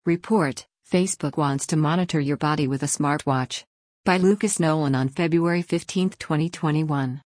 Report: Facebook wants to monitor your body with a smartwatch. By Lucas Nolan on February 15, 2021.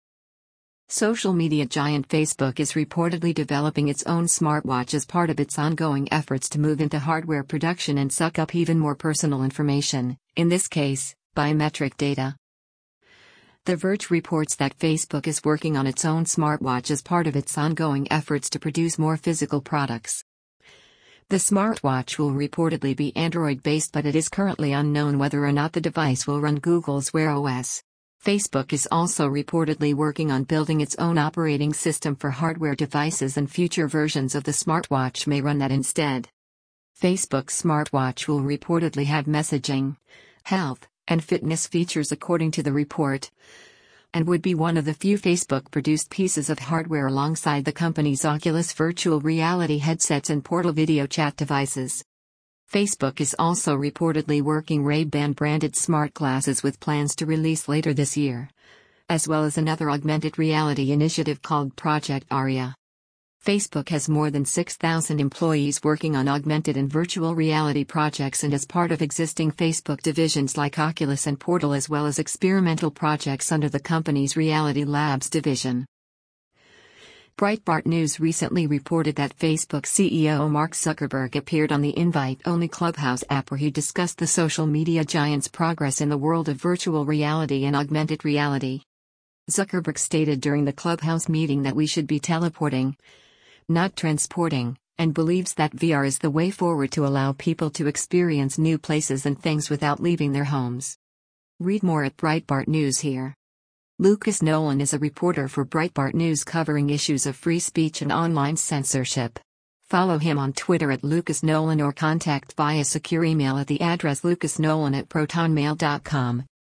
Social media giant Facebook is reportedly developing its own smartwatch as part of its ongoing efforts to move into hardware production and suck up even more personal information, in this case, biometric data. The Verge reports that Facebook is working on its own smartwatch as part of its ongoing efforts to produce more physical products. The smartwatch will reportedly be Android-based, but it is currently unknown whether or not the device will run Google's Wear OS. Facebook is also reportedly working on building its own operating system for hardware devices, and future versions of the smartwatch may run that instead. Facebook's smartwatch will reportedly have messaging, health, and fitness features according to the report, and would be one of the few Facebook-produced pieces of hardware alongside the company's Oculus virtual reality headsets and Portal video chat devices. Facebook is also reportedly working Ray-Ban branded smart glasses with plans to release later this year, as well as another augmented reality initiative called Project Aria. Facebook has more than 6,000 employees working on augmented and virtual reality projects, and as part of existing Facebook divisions like Oculus and Portal, as well as experimental projects under the company's Reality Labs division. Breitbart News recently reported that Facebook CEO Mark Zuckerberg appeared on the invite-only Clubhouse app, where he discussed the social media giant's progress in the world of virtual reality and augmented reality. Zuckerberg stated during the Clubhouse meeting that we should be teleporting, not transporting, and believes that VR is the way forward to allow people to experience new places and things without leaving their homes. Read more at Breitbart News here. Lucas Nolan is a reporter for Breitbart News covering issues of free speech and online censorship. Follow him on Twitter at Lucas Nolan or contact via secure email at the address lucasnolan@protonmail.com.